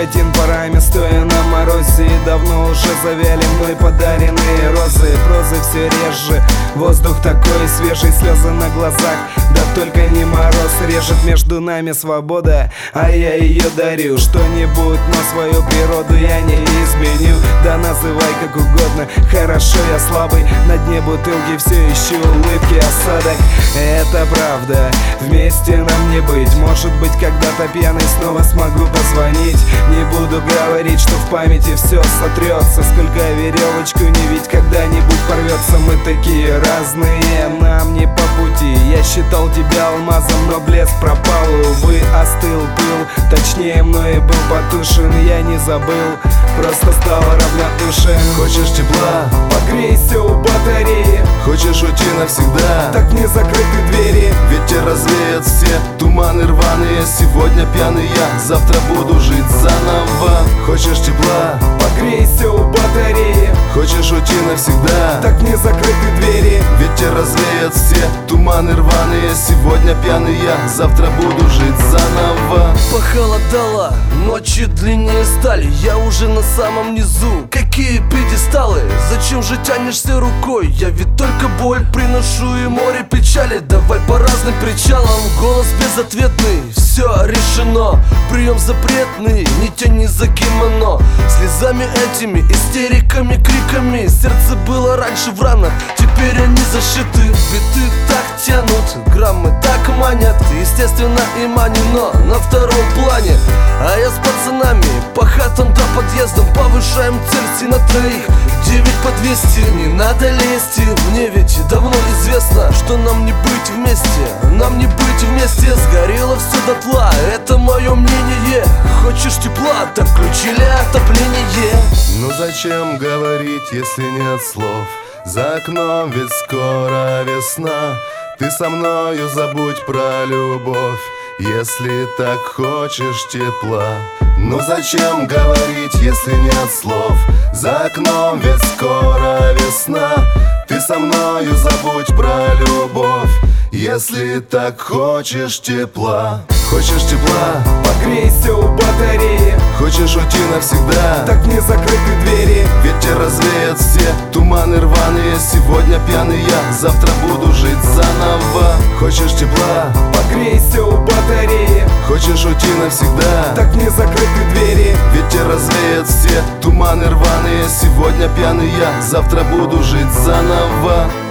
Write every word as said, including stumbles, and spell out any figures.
один парами, стоя на морозе. И давно уже завяли мной подаренные розы. Прозы все реже, воздух такой свежий, слезы на глазах. Да только не мороз, режет между нами свобода, а я ее дарю. Что-нибудь, но свою природу я не изменю. Да называй как угодно, хорошо, я слабый. На дне бутылки все ищу улыбки, осадок. Это правда, вместе нам не быть. Может быть, когда-то пьяный снова смогу позвонить. Не буду говорить, что в памяти все сотрется. Сколько веревочку не ведь когда-нибудь порвется. Мы такие разные, нам не по пути. Я считал тебя алмазом, но блеск пропал. Увы, остыл пыл, точнее мной был потушен. Я не забыл, просто стал равнодушен. Хочешь тепла? Погрейся у батареи. Хочешь уйти навсегда? Так не закрыты двери. Ветер развеет все туманы рваные. Сегодня пьяный я, завтра буду жить заново. Хочешь тепла? Погрейся у батареи. Хочешь уйти навсегда? Так не закрыты двери. Ветер развеет все туманы рваные. Сегодня пьяный я, завтра буду жить заново. Похолодало, ночи длиннее стали. Я уже на самом низу. Какие пьедесталы? Зачем же тянешься рукой? Я ведь только боль приношу и море печали. Давай по разным причалам. Голос безответный, все решено. Прием запретный, не тяни за кимоно. Слезами этими, истериками, криками. Сердце было раньше в ранах, теперь они зашиты. Биты так тянут, граммы так манят. Естественно и мани, но на втором плане. А я с пацанами по хатам до подъездам. Повышаем цель на троих, девять по двести. Не надо лезть, мне ведь давно известно, что нам не быть вместе, нам не быть вместе. Сгорело все дотла, это мое мнение. Хочешь тепла, так включили отопление. Ну зачем говорить, если нет слов? За окном ведь скоро весна. Ты со мною забудь про любовь, если так хочешь тепла. Ну зачем говорить, если нет слов? За окном ведь скоро весна. Ты со мною забудь про любовь, если так хочешь тепла. Хочешь тепла? Погрейся у батареи. Хочешь уйти навсегда? Так не закрыты двери. Ветер развеет все туманы рваные. Сегодня пьяный я, завтра буду жить заново. Хочешь тепла? Погрейся у батареи. Хочешь уйти навсегда? Так не закрыты двери. Ветер развеет все туманы рваные. Сегодня пьяный я, завтра буду жить заново.